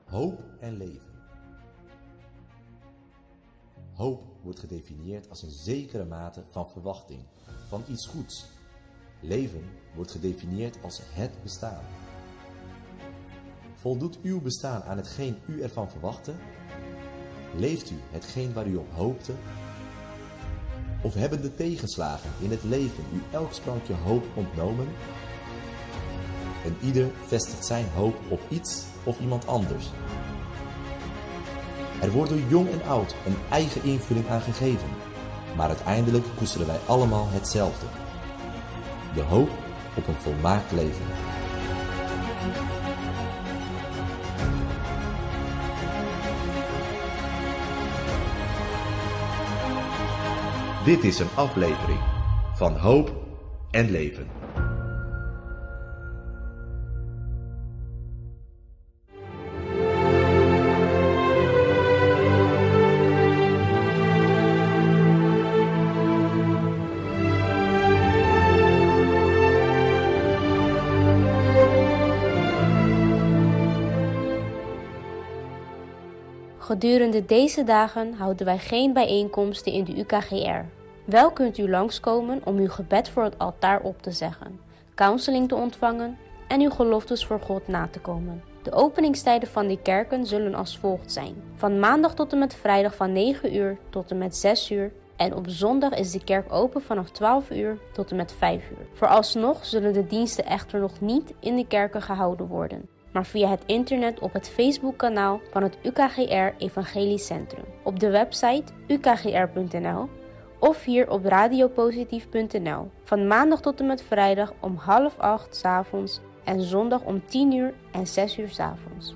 Hoop en leven. Hoop wordt gedefinieerd als een zekere mate van verwachting, van iets goeds. Leven wordt gedefinieerd als het bestaan. Voldoet uw bestaan aan hetgeen u ervan verwachtte? Leeft u hetgeen waar u op hoopte? Of hebben de tegenslagen in het leven u elk sprankje hoop ontnomen? En ieder vestigt zijn hoop op iets of iemand anders. Er wordt door jong en oud een eigen invulling aan gegeven, maar uiteindelijk koesteren wij allemaal hetzelfde. De hoop op een volmaakt leven. Dit is een aflevering van Hoop en Leven. Gedurende deze dagen houden wij geen bijeenkomsten in de UKGR. Wel kunt u langskomen om uw gebed voor het altaar op te zeggen, counseling te ontvangen en uw geloftes voor God na te komen. De openingstijden van die kerken zullen als volgt zijn. Van maandag tot en met vrijdag van 9 uur tot en met 6 uur. En op zondag is de kerk open vanaf 12 uur tot en met 5 uur. Vooralsnog zullen de diensten echter nog niet in de kerken gehouden worden, maar via het internet op het Facebookkanaal van het UKGR Evangelisch Centrum, op de website ukgr.nl of hier op radiopositief.nl. Van maandag tot en met vrijdag om 7:30 's avonds en zondag om 10 uur en 6 uur 's avonds.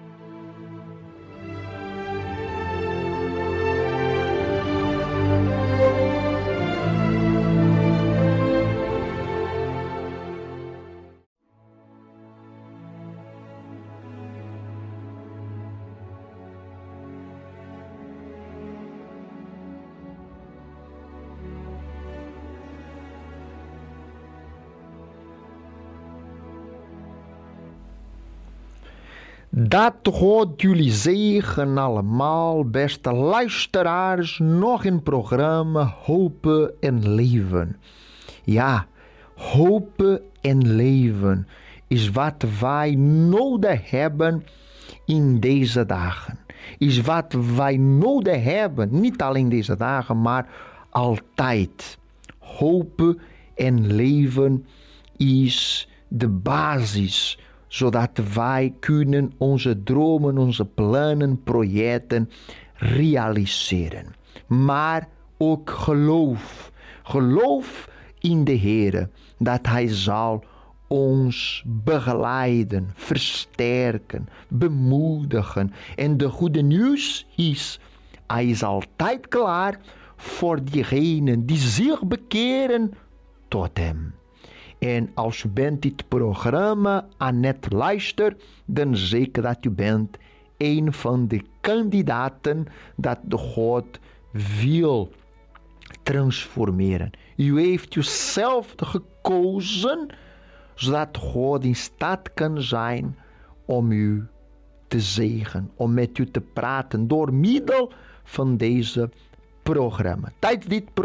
Dat God jullie zegen allemaal, beste luisteraars, nog een programma Hoop en Leven. Ja, hoop en leven is wat wij nodig hebben in deze dagen. Is wat wij nodig hebben, niet alleen deze dagen, maar altijd. Hoop en leven is de basis, zodat wij kunnen onze dromen, onze plannen, projecten realiseren. Maar ook geloof. Geloof in de Heer, dat Hij zal ons begeleiden, versterken, bemoedigen. En de goede nieuws is, Hij is altijd klaar voor diegenen die zich bekeren tot Hem. En als u bent dit programma aan het luisteren, dan zeker dat u bent een van de kandidaten dat de God wil transformeren. U heeft uzelf gekozen, zodat God in staat kan zijn om u te zegenen, om met u te praten door middel van deze programma. Tijdens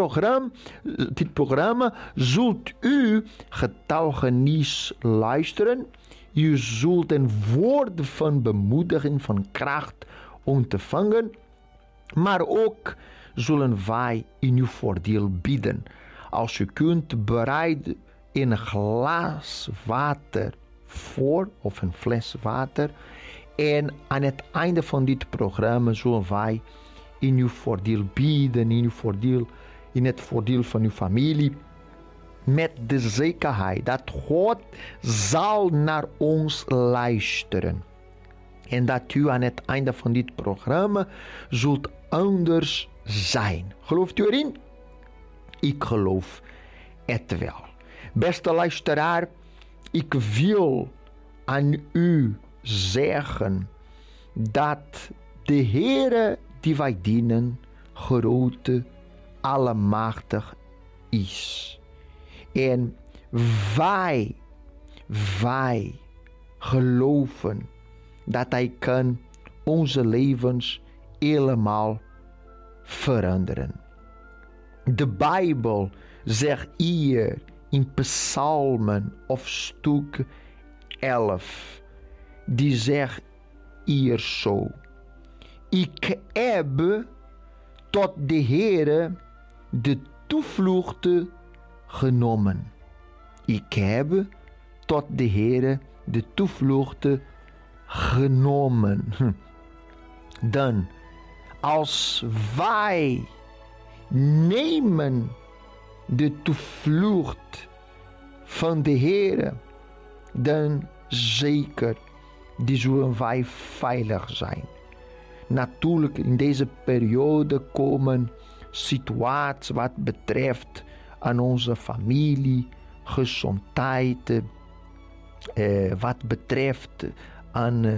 dit programma zult u getuigenis luisteren. U zult een woord van bemoediging, van kracht ontvangen. Maar ook zullen wij in uw voordeel bidden. Als u kunt, bereid een glas water voor, of een fles water. En aan het einde van dit programma zullen wij in uw voordeel bidden, in het voordeel van uw familie, met de zekerheid dat God zal naar ons luisteren. En dat u aan het einde van dit programma zult anders zijn. Gelooft u erin? Ik geloof het wel. Beste luisteraar, ik wil aan u zeggen dat de Heere die wij dienen, grote, allemachtig is. En wij geloven dat Hij kan onze levens helemaal veranderen. De Bijbel zegt hier in Psalmen of stuk 11, die zegt hier zo: ik heb tot de Heere de toevlucht genomen. Ik heb tot de Heere de toevlucht genomen. Dan, als wij nemen de toevlucht van de Heere, dan zeker, die zullen wij veilig zijn. Natuurlijk, in deze periode komen situaties wat betreft aan onze familie, gezondheid, wat betreft aan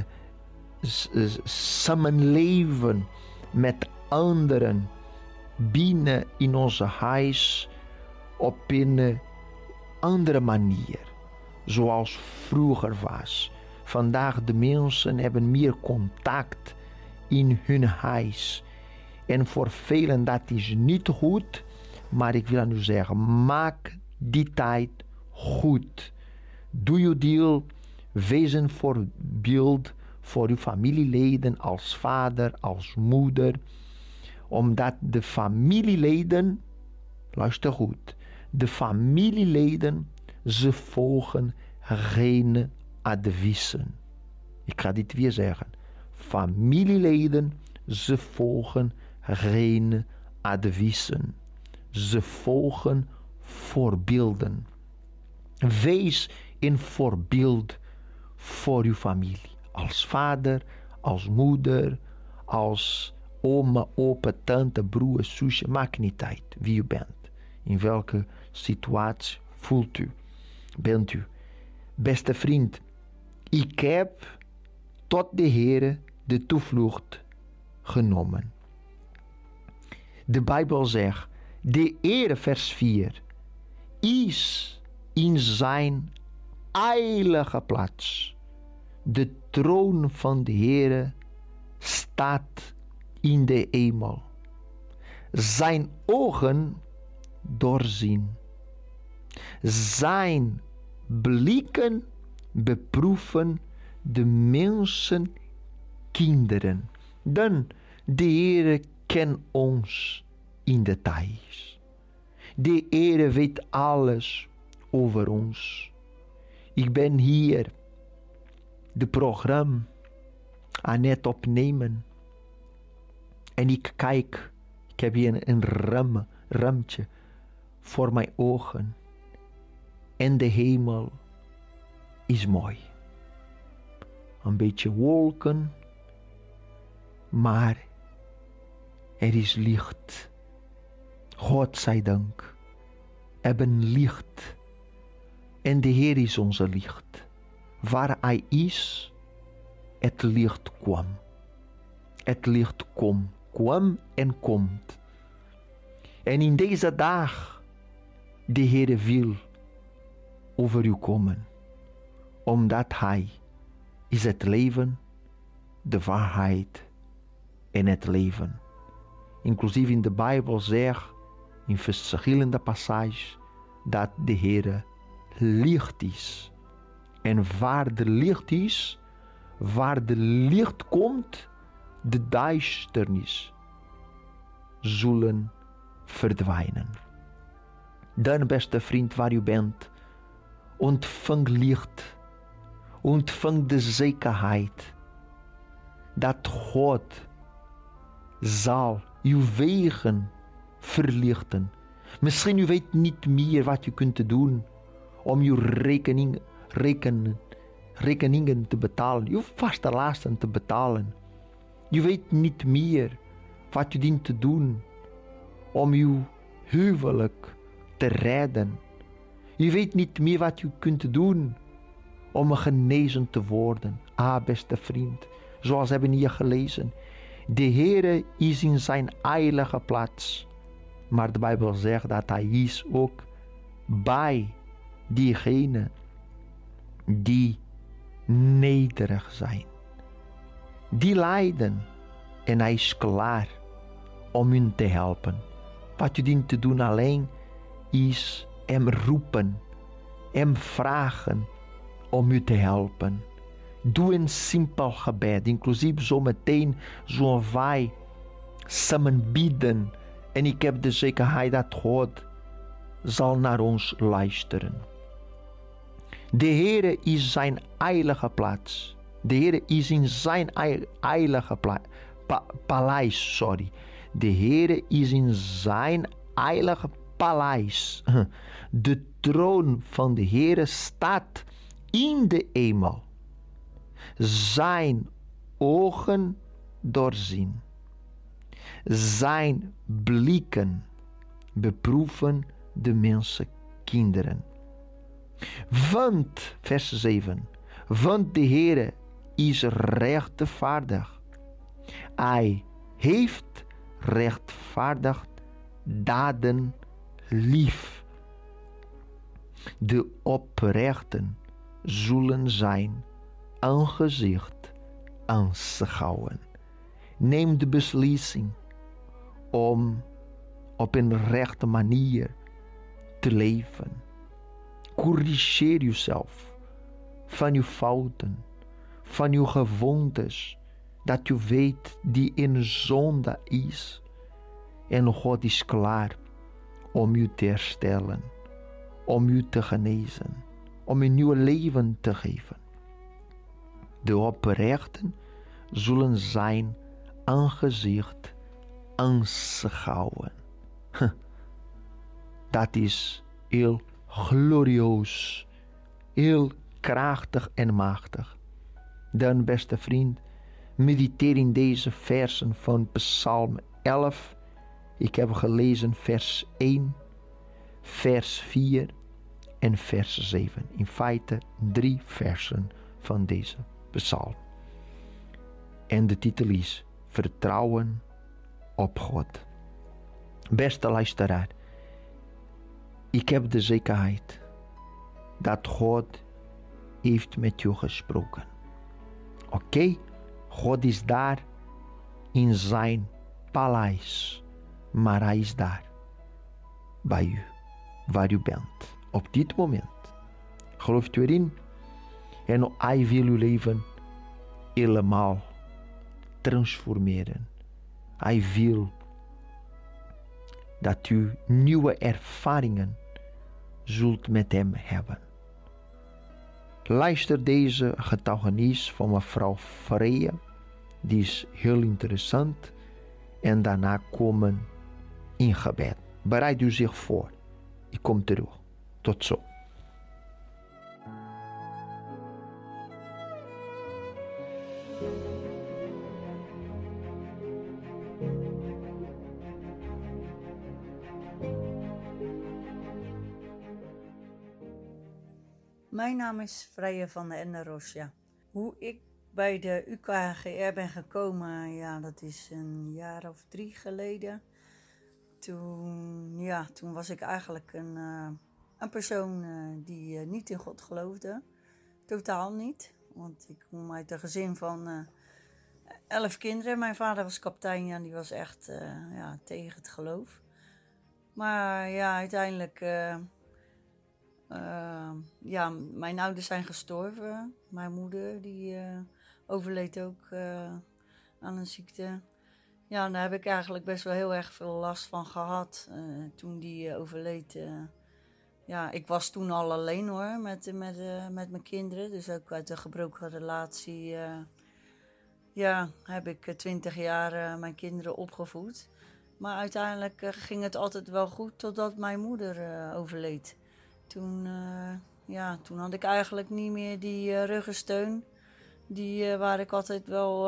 samenleven met anderen binnen in onze huis op een andere manier, zoals vroeger was. Vandaag de mensen hebben meer contact in hun huis. En voor velen dat is niet goed, maar ik wil aan u zeggen, maak die tijd goed. Doe je deel, wees een voorbeeld voor uw familieleden als vader, als moeder. Omdat de familieleden, luister goed, de familieleden, ze volgen geen adviezen. Ik ga dit weer zeggen. Familieleden, ze volgen geen adviezen. Ze volgen voorbeelden. Wees een voorbeeld voor uw familie. Als vader, als moeder, als oma, opa, tante, broer, zusje. Maakt niet uit wie u bent. In welke situatie voelt u, bent u. Beste vriend, ik heb tot de Heere de toevlucht genomen. De Bijbel zegt, de Heere, vers 4, is in zijn heilige plaats. De troon van de Heere staat in de hemel. Zijn ogen doorzien. Zijn blikken beproeven de mensen, kinderen. Dan de Heere kent ons in details. De Heere weet alles over ons. Ik ben hier de programma aan het opnemen. En ik kijk, ik heb hier een rampje voor mijn ogen. En de hemel is mooi. Een beetje wolken, maar er is licht. God zij dank. Hebben licht. En de Heer is onze licht. Waar Hij is, het licht kwam. Het licht kwam en komt. En in deze dag, de Heer wil over u komen. Omdat Hij is het leven, de waarheid en het leven. Inclusief in de Bijbel zegt, in verschillende passages, dat de Heer licht is. En waar de licht is, waar de licht komt, de duisternis zullen verdwijnen. Dan, beste vriend, waar u bent, ontvang licht. Ontvang de zekerheid dat God zal uw wegen verlichten. Misschien u weet niet meer wat u kunt doen om uw rekeningen te betalen, uw vaste lasten te betalen. U weet niet meer wat u dient te doen om uw huwelijk te redden. U weet niet meer wat u kunt doen om genezen te worden. Beste vriend, zoals we hebben hier gelezen. De Heere is in zijn heilige plaats. Maar de Bijbel zegt dat Hij is ook bij diegenen die nederig zijn. die lijden. En hij is klaar om u te helpen. Wat u dient te doen alleen is hem roepen, hem vragen om u te helpen. Doe een simpel gebed, inclusief zometeen zullen wij samen bidden. En ik heb de zekerheid dat God zal naar ons luisteren. De Heere is zijn heilige plaats. De Heere is in zijn heilige paleis. De Heere is in zijn heilige paleis. De troon van de Heere staat in de hemel. Zijn ogen doorzien. Zijn blikken beproeven de mensenkinderen. Want, vers 7, want de Heere is rechtvaardig. Hij heeft rechtvaardig daden lief. De oprechten zullen zijn aangezicht aanschouwen. Neem de beslissing om op een rechte manier te leven. Corrigeer jezelf van uw fouten, van uw gewoontes, dat u weet die in zonde is. En God is klaar om u te herstellen, om u te genezen, om een nieuw leven te geven. De oprechten zullen zijn aangezicht aanschouwen. Dat is heel glorieus, heel krachtig en machtig. Dan, beste vriend, mediteer in deze versen van Psalm 11. Ik heb gelezen vers 1, vers 4 en vers 7. In feite 3 versen van deze psalm. En de titel is Vertrouwen op God. Beste luisteraar, ik heb de zekerheid dat God heeft met u gesproken. Oké, God is daar in zijn paleis, maar hij is daar bij u, waar u bent, op dit moment. Gelooft u erin? En hij wil uw leven helemaal transformeren. Hij wil dat u nieuwe ervaringen zult met hem hebben. Luister deze getuigenis van mevrouw Freya. Die is heel interessant. En daarna komen in gebed. Bereid u zich voor. Ik kom terug. Tot zo. Mijn naam is Freya van de Ende Rosja. Hoe ik bij de UKHGR ben gekomen, ja, dat is een jaar of 3 geleden. Toen was ik eigenlijk een persoon die niet in God geloofde. Totaal niet. Want ik kom uit een gezin van 11 kinderen. Mijn vader was kapitein en die was echt tegen het geloof. Maar ja, uiteindelijk... mijn ouders zijn gestorven. Mijn moeder die overleed ook aan een ziekte. Ja, daar heb ik eigenlijk best wel heel erg veel last van gehad toen die overleed. Ik was toen al alleen hoor, met mijn kinderen. Dus ook uit een gebroken relatie heb ik 20 jaar mijn kinderen opgevoed. Maar uiteindelijk ging het altijd wel goed totdat mijn moeder overleed. Toen had ik eigenlijk niet meer die ruggensteun. Waar ik altijd wel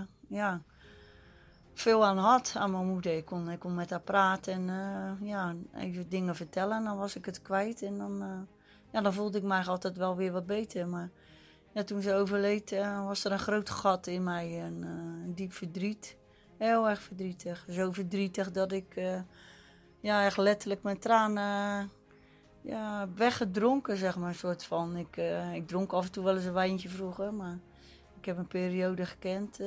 veel aan had, aan mijn moeder. Ik kon met haar praten en even dingen vertellen. En dan was ik het kwijt. En dan voelde ik mij altijd wel weer wat beter. Maar ja, toen ze overleed was er een groot gat in mij. En een diep verdriet. Heel erg verdrietig. Zo verdrietig dat ik echt letterlijk mijn tranen... weggedronken, zeg maar, soort van. Ik dronk af en toe wel eens een wijntje vroeger, maar Ik heb een periode gekend,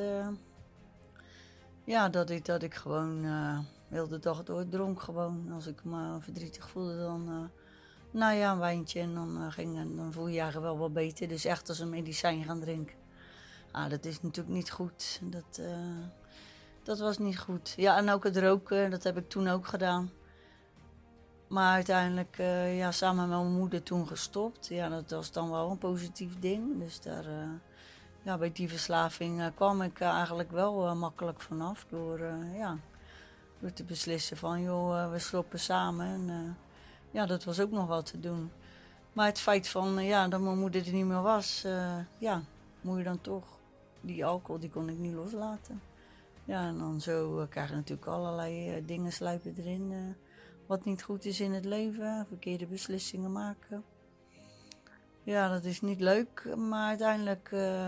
dat ik gewoon heel de dag door dronk gewoon. Als ik me verdrietig voelde, dan een wijntje en dan voel je je eigenlijk wel wat beter. Dus echt als een medicijn gaan drinken. Dat is natuurlijk niet goed. Dat was niet goed. Ja, en ook het roken, dat heb ik toen ook gedaan. Maar uiteindelijk, samen met mijn moeder toen gestopt. Ja, dat was dan wel een positief ding. Dus daar, bij die verslaving kwam ik eigenlijk wel makkelijk vanaf. Door te beslissen van, joh, we stoppen samen. En dat was ook nog wel te doen. Maar het feit van, dat mijn moeder er niet meer was, moet je dan toch. Die alcohol, die kon ik niet loslaten. Ja, en dan zo krijg je natuurlijk allerlei dingen sluipen erin. Wat niet goed is in het leven, verkeerde beslissingen maken. Ja, dat is niet leuk, maar uiteindelijk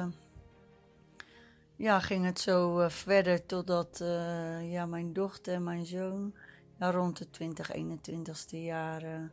ging het zo verder totdat mijn dochter en mijn zoon rond de 21ste jaar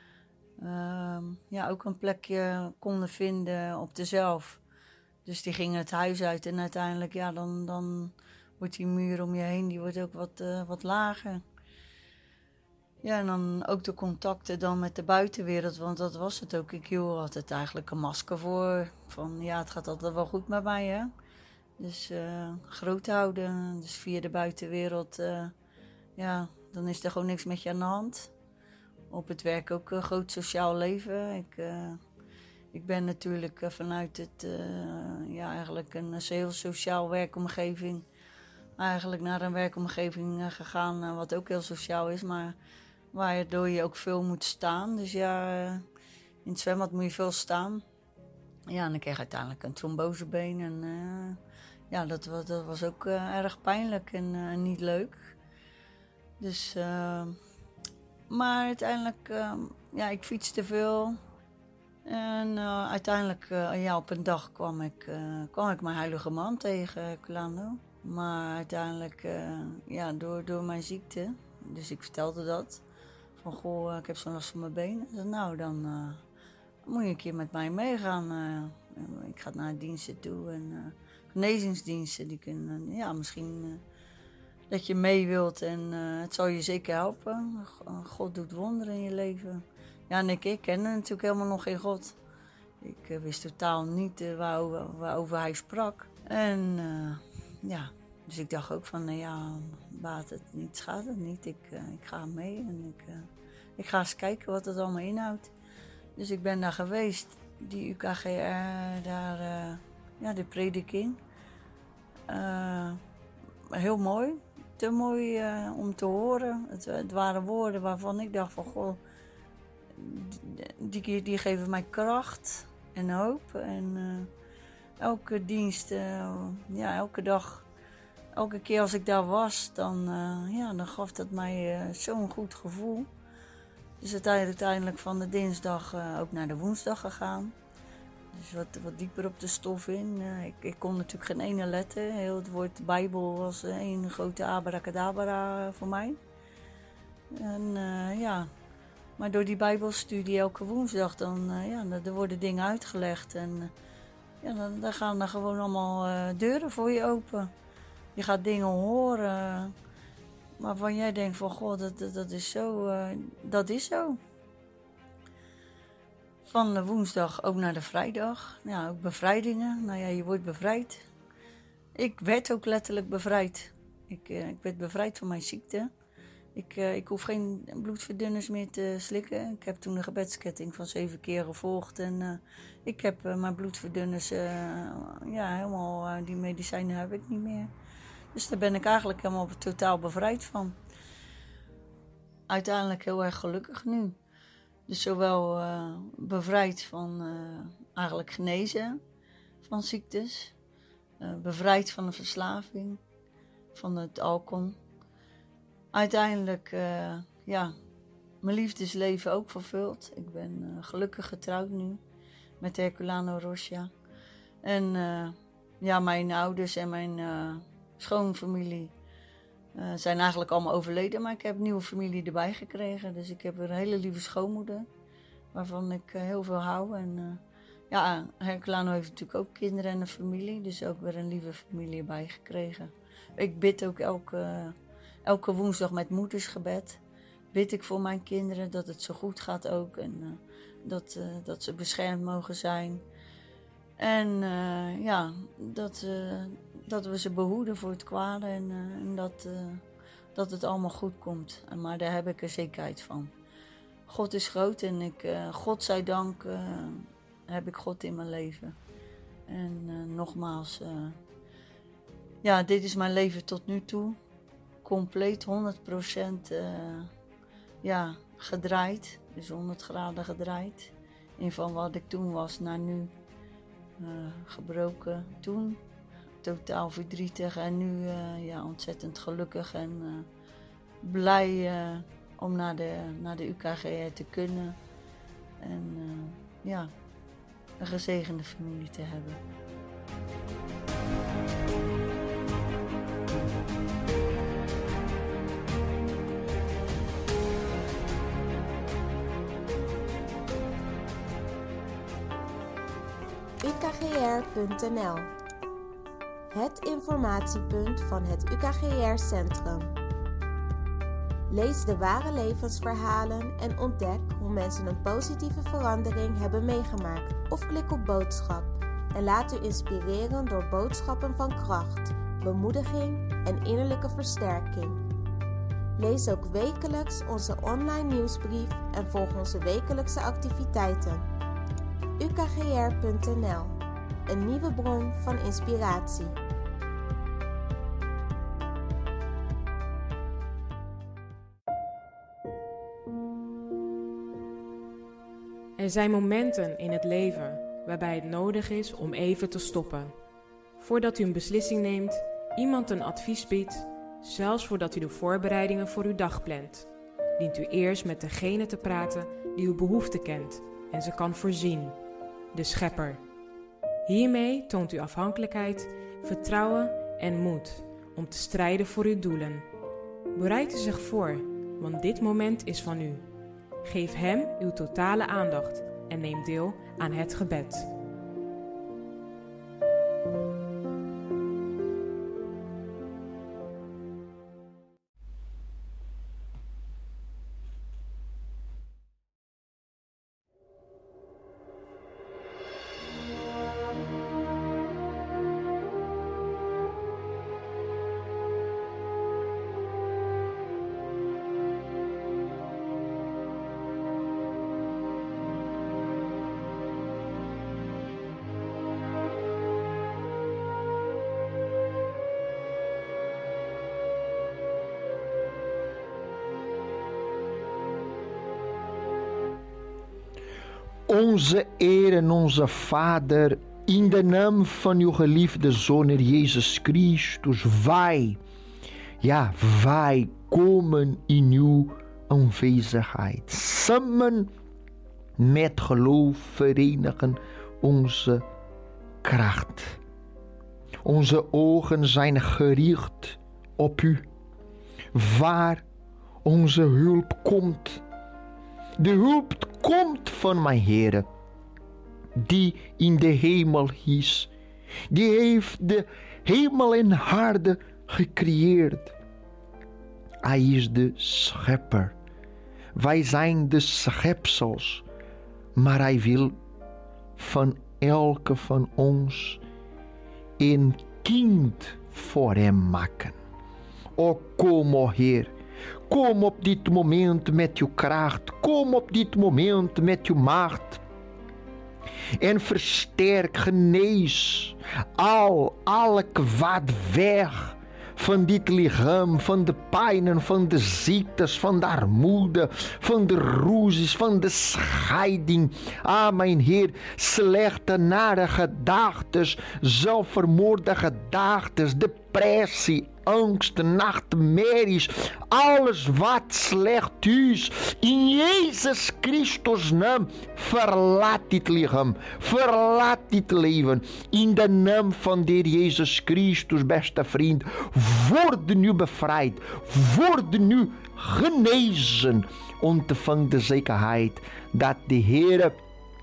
ook een plekje konden vinden op dezelf. Dus die gingen het huis uit en uiteindelijk, dan wordt die muur om je heen, die wordt ook wat lager. Ja, en dan ook de contacten dan met de buitenwereld, want dat was het ook. Ik hield altijd eigenlijk een masker voor, van het gaat altijd wel goed met mij, hè. Dus groot houden, dus via de buitenwereld, dan is er gewoon niks met je aan de hand. Op het werk ook een groot sociaal leven. Ik ben natuurlijk vanuit het, eigenlijk een heel sociaal werkomgeving, eigenlijk naar een werkomgeving gegaan, wat ook heel sociaal is, maar waardoor je ook veel moet staan. Dus in het zwembad moet je veel staan. Ja, en ik kreeg uiteindelijk een trombosebeen en dat was ook erg pijnlijk en niet leuk. Dus, maar uiteindelijk, ik fietste veel. En uiteindelijk, op een dag kwam ik mijn heilige man tegen, Herculano. Maar uiteindelijk, door mijn ziekte, dus ik vertelde dat. Van, goh, ik heb zo'n last van mijn been. Ik zei, nou, dan moet je een keer met mij meegaan. Ik ga naar diensten toe en genezingsdiensten. Die kunnen, misschien dat je mee wilt en het zal je zeker helpen. God doet wonderen in je leven. Ja, en ik kende natuurlijk helemaal nog geen God. Ik wist totaal niet waarover hij sprak. En dus ik dacht ook van, baat het niet, schaadt het niet. Ik ga mee en ik ga eens kijken wat het allemaal inhoudt. Dus ik ben daar geweest, die UKGR, daar, de prediking. Heel mooi, te mooi om te horen. Het waren woorden waarvan ik dacht van, goh, die geven mij kracht en hoop. En elke dienst, elke dag, elke keer als ik daar was, dan gaf dat mij zo'n goed gevoel. Dus uiteindelijk van de dinsdag ook naar de woensdag gegaan. Dus wat dieper op de stof in. Ik kon natuurlijk geen ene letter. Heel het woord Bijbel was één grote abracadabra voor mij. En maar door die Bijbelstudie elke woensdag, er worden dingen uitgelegd. En dan gaan er gewoon allemaal deuren voor je open. Je gaat dingen horen waarvan jij denkt van, goh, dat is zo. Dat is zo. Van de woensdag ook naar de vrijdag. Ja, ook bevrijdingen. Nou ja, je wordt bevrijd. Ik werd ook letterlijk bevrijd. Ik werd bevrijd van mijn ziekte. Ik hoef geen bloedverdunners meer te slikken. Ik heb toen een gebedsketting van 7 keer gevolgd. En ik heb mijn bloedverdunners, helemaal, die medicijnen heb ik niet meer. Dus daar ben ik eigenlijk helemaal totaal bevrijd van. Uiteindelijk heel erg gelukkig nu. Dus zowel bevrijd van eigenlijk genezen van ziektes. Bevrijd van de verslaving, van het alcohol. Uiteindelijk, mijn liefdesleven ook vervuld. Ik ben gelukkig getrouwd nu met Herculano Rocha. En mijn ouders en mijn schoonfamilie zijn eigenlijk allemaal overleden. Maar ik heb nieuwe familie erbij gekregen. Dus ik heb een hele lieve schoonmoeder, waarvan ik heel veel hou. En Ja, Herculano heeft natuurlijk ook kinderen en een familie. Dus ook weer een lieve familie erbij gekregen. Ik bid ook elke woensdag met moedersgebed. Bid ik voor mijn kinderen dat het zo goed gaat ook. En dat ze beschermd mogen zijn. En dat we ze behoeden voor het kwade. En dat het allemaal goed komt. Maar daar heb ik er zekerheid van. God is groot en godzijdank heb ik God in mijn leven. En nogmaals, dit is mijn leven tot nu toe. Compleet 100% gedraaid. Dus 100 graden gedraaid. En van wat ik toen was naar nu gebroken toen. Totaal verdrietig en nu ontzettend gelukkig en blij om naar de UKGR te kunnen. En een gezegende familie te hebben. UKGR.nl, het informatiepunt van het UKGR-centrum. Lees de ware levensverhalen en ontdek hoe mensen een positieve verandering hebben meegemaakt. Of klik op boodschap en laat u inspireren door boodschappen van kracht, bemoediging en innerlijke versterking. Lees ook wekelijks onze online nieuwsbrief en volg onze wekelijkse activiteiten. UKGR.nl, een nieuwe bron van inspiratie. Er zijn momenten in het leven waarbij het nodig is om even te stoppen. Voordat u een beslissing neemt, iemand een advies biedt, zelfs voordat u de voorbereidingen voor uw dag plant, dient u eerst met degene te praten die uw behoefte kent en ze kan voorzien, de Schepper. Hiermee toont u afhankelijkheid, vertrouwen en moed om te strijden voor uw doelen. Bereid u zich voor, want dit moment is van u. Geef hem uw totale aandacht en neem deel aan het gebed. Onze Heer en onze Vader, in de naam van uw geliefde Zoon Jezus Christus, wij komen in uw aanwezigheid. Samen met geloof verenigen onze kracht. Onze ogen zijn gericht op u, waar onze hulp komt. De hulp komt van mijn Heer, die in de hemel is. Die heeft de hemel en aarde gecreëerd. Hij is de schepper. Wij zijn de schepsels. Maar hij wil van elke van ons een kind voor hem maken. O kom, o Heer. Kom op dit moment met uw kracht. Kom op dit moment met uw macht. En versterk, genees alle kwaad weg van dit lichaam, van de pijnen, van de ziektes, van de armoede, van de ruzies, van de scheiding. Mijn Heer, slechte, nare gedachtes, zelfvermoorde gedachtes, depressie, angst, nachtmerries, alles wat slecht is, in Jezus Christus naam, verlaat dit lichaam, verlaat dit leven, in de naam van de Heer Jezus Christus, beste vriend, word nu bevrijd, word nu genezen, ontvang de zekerheid dat de Heer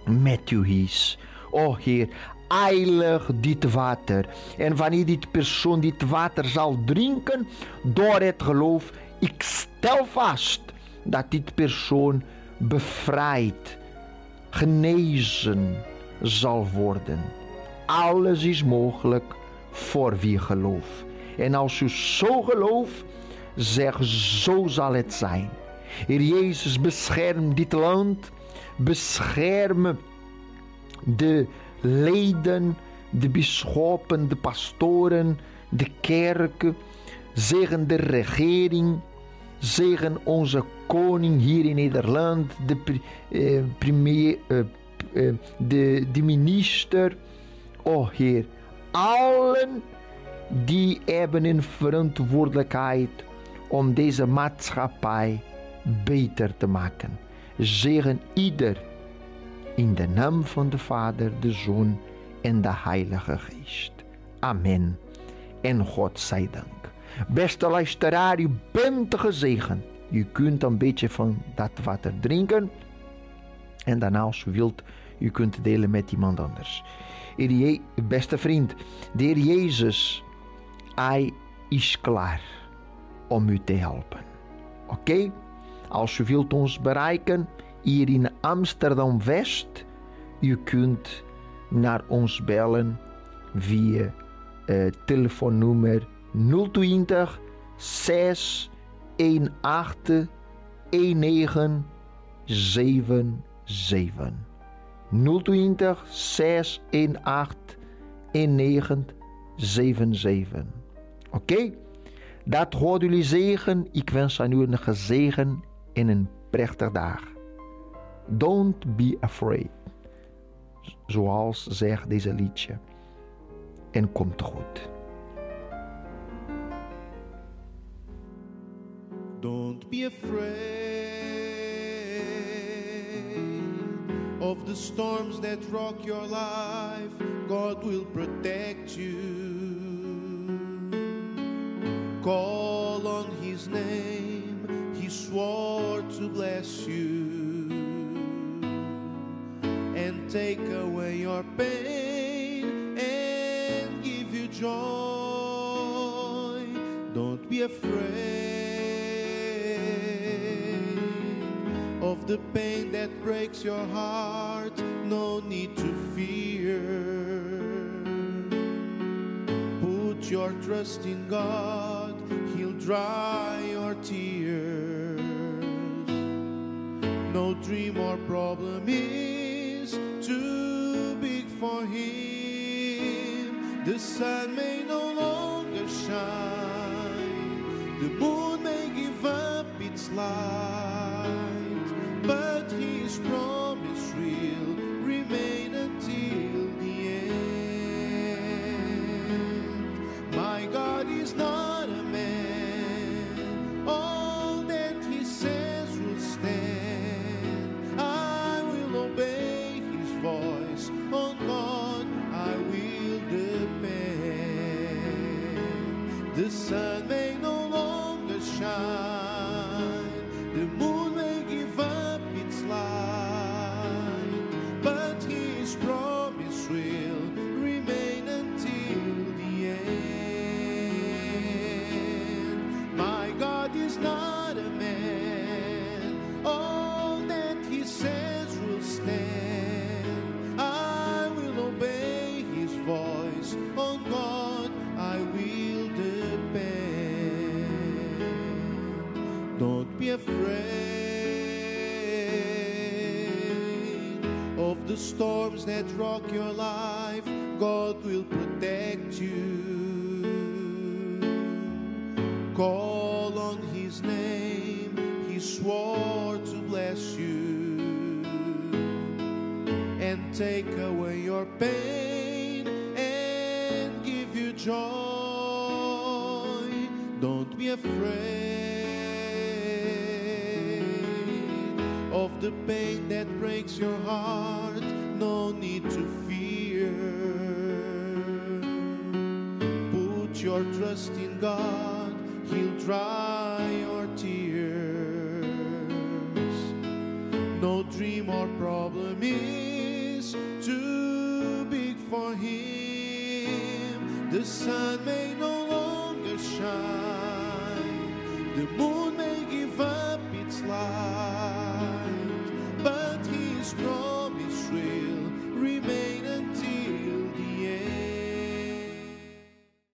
met u is. O Heer, heilig dit water. En wanneer die persoon dit water zal drinken door het geloof, ik stel vast dat dit persoon bevrijd, genezen zal worden. Alles is mogelijk voor wie gelooft. En als u zo gelooft, zeg, zo zal het zijn. Heer Jezus, bescherm dit land, bescherm de leden, de bisschoppen, de pastoren, de kerken, zegen de regering, zegen onze koning hier in Nederland, de minister. O Heer, allen die hebben een verantwoordelijkheid om deze maatschappij beter te maken. Zegen ieder in de naam van de Vader, de Zoon en de Heilige Geest. Amen. En God zij dank. Beste luisteraar, u bent gezegend. U kunt een beetje van dat water drinken. En daarna, als u wilt, u kunt delen met iemand anders. Beste vriend, de Heer Jezus, Hij is klaar om u te helpen. Oké? Als u wilt ons bereiken, hier in Amsterdam-West, u kunt naar ons bellen via telefoonnummer 020 618 1977. 020 618 1977. Oké? Dat hoort jullie zegen. Ik wens aan u een gezegen en een prachtige dag. Don't be afraid. Zoals zegt deze liedje. En komt goed. Don't be afraid of the storms that rock your life. God will protect you. Call on His name. He swore to bless you and take away your pain and give you joy. Don't be afraid of the pain that breaks your heart. No need to fear. Put your trust in God. He'll dry your tears. No dream or problem is too big for Him. The sun may no longer shine, the moon may give up its light, but His promise will remain until the end. My God is not a man, all that He says will stand. I will obey His voice, on God I will depend. The sun may no longer shine, the moon may give up its light, but His promise will remain until the end. My God is not a man, all that He says will stand. I will obey His voice, on God I will depend. Don't be afraid of the storms that rock your life. God will protect you. Call on His name. He swore to bless you and take away your pain and give you joy. Don't be afraid of the pain that breaks your heart. No need to fear. Put your trust in God. He'll dry your tears. No dream or problem is is too big for him. The sun may no longer shine, the moon may give up its light, but he is strong.